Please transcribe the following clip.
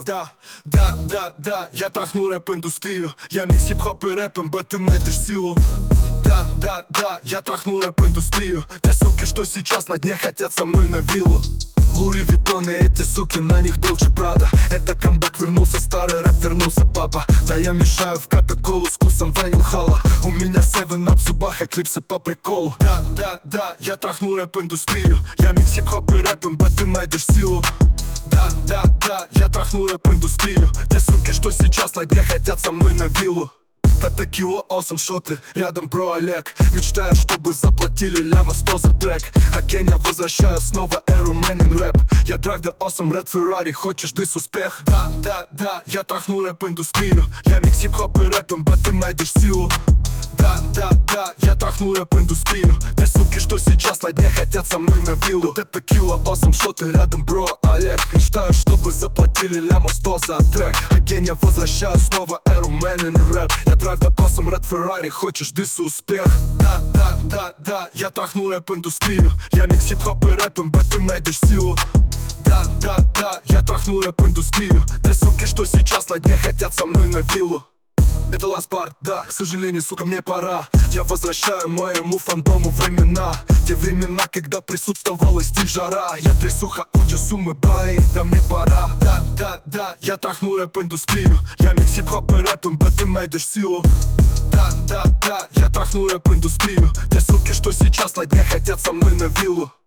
Да, я трахну рэп-индустрию. Я микс хип-хоп и рэпом, ты найдешь силу. Да, я трахну рэп-индустрию. Те суки, что сейчас на дне, хотят со мной на виллу. Луи Виттон и эти суки, на них Dolce Prada. Это камбэк, вернулся старый рэп, вернулся папа. Да я мешаю в кока-колу с вкусом ванил хала. У меня 7-up в зубах, эклипсы по приколу. Да, я трахну рэп-индустрию. Я микс хип-хоп и рэпом, ты найдешь силу. Да, я трахну рэп-индустрию. Те суки, что сейчас на дне, хотят со мной на виллу. Это кило awesome шоты, рядом бро Олег. Мечтаю, чтобы заплатили ляма 100 за трек. А Кenya возвращаю снова эру мэнин рэп. Я драйв да awesome, Red Ferrari, хочешь дыс успех? Да, я трахну рэп-индустрию. Я микс хип-хоп и рэпом, ты найдешь силу. Да, я трахну рэп-индустрию. Те суки, что сейчас на дне, хотят со мной на виллу. Вот это кило awesome шоты, рядом бро Олег. Мечтаю, чтобы заплатили ляма 100 за трек. А Кenya возвращаю снова эру мэнин рэп. Я драйв да awesome, Red Ferrari, хочешь дыс успех? Да, я трахну рэп-индустрию. Я микс хип-хоп и рэпом, ты найдешь силу. Да, я трахну рэп-индустрию. Те суки, что сейчас на дне, хотят со мной на виллу. Это last part, да, к сожалению, сука, мне пора. Я возвращаю моему фандому времена. Те времена, когда присутствовала стиль жара. Я трясуха, учу суммы бай, да мне пора. Да, я трахну рэп-индустрию. Я микс хип-хоп и рэпом, ты найдешь силу. Да, я трахну рэп-индустрию. Те суки, что сейчас на дне, хотят со мной на виллу.